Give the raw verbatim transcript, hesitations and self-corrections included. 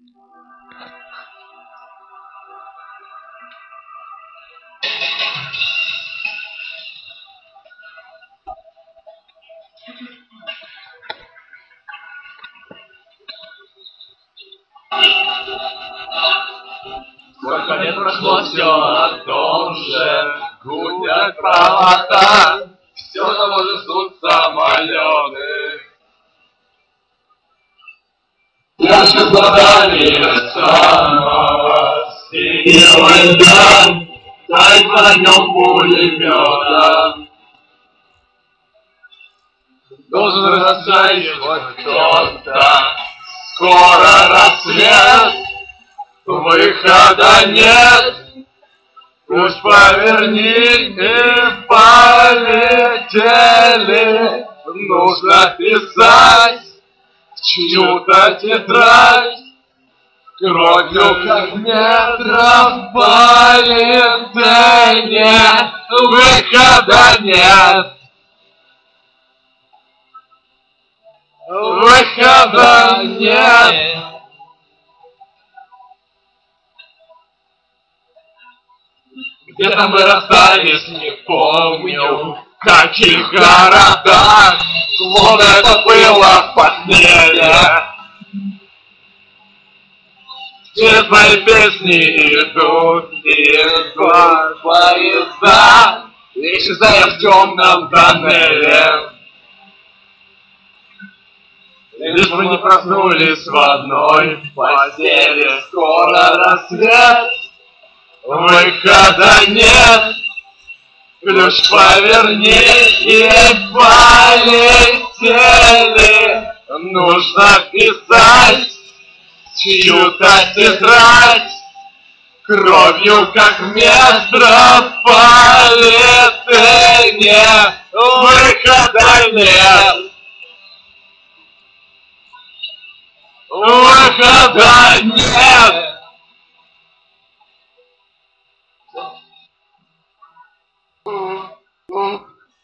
Сколько лет прошло, все о том же. Гудят провода, все того же ждут самолеты. Наши глазами самого синего льда, дай по нем пулемета. Должен растаять кто-то, скоро рассвет, выхода нет. Пусть поверни и полетели. Нужно писать чью-то тетрадь, кровью как метров по лентене. Выхода нет. Выхода нет. Где-то мы расстались, не помню, в каких городах, словно это было похмелье. Все твои песни идут из глаз поезда, исчезая в темном тоннеле. Лишь бы не проснулись в одной постели, скоро рассвет. Выхода нет, ключ поверни и полетели. Нужно писать чью-то тетрадь, кровью как метрополитене. Выхода нет. Выхода нет.